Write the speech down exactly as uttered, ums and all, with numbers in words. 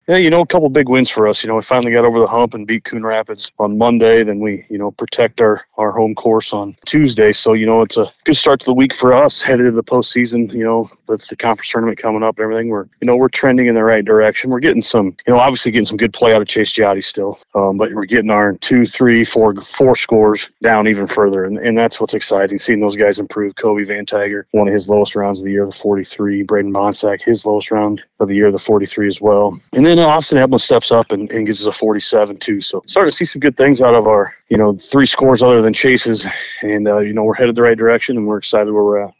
Yeah, you know, a couple big wins for us. You know, we finally got over the hump and beat Coon Rapids on Monday. Then we, you know, protect our, our home course on Tuesday. So, you know, it's a good start to the week for us, headed to the postseason, you know, with the conference tournament coming up and everything. We're, you know, we're trending in the right direction. We're getting some, you know, obviously getting some good play out of Chase Giotti still. Um, but we're getting our two, three, four, four scores down even further. And, and that's what's exciting, seeing those guys improve. Kobe Van Tiger, one of his lowest rounds of the year, the forty-three. Braden Bonsack, his lowest round of the year, the forty-three as well. And then Austin Edlin steps up and, and gives us a forty-seven too. So starting to see some good things out of our, you know, three scores other than Chase's. And, uh, you know, we're headed the right direction and we're excited where we're at.